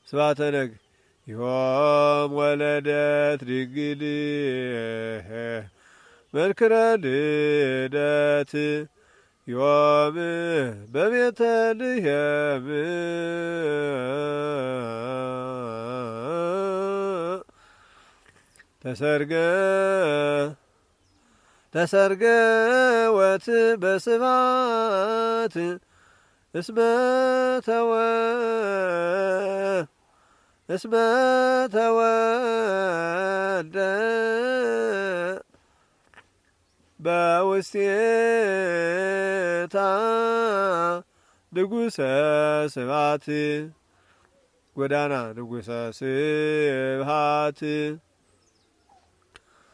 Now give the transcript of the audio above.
ስብሐተ ነግ ዮም ወለደት ድንግል መንክረ ልደት ዮም በቤተልሔም ተሰርገወት በስብሐት እስመ ተወልደ በውስቴታ ንጉሠ ስብሐት ጎዳና ንጉሠ ስብሐት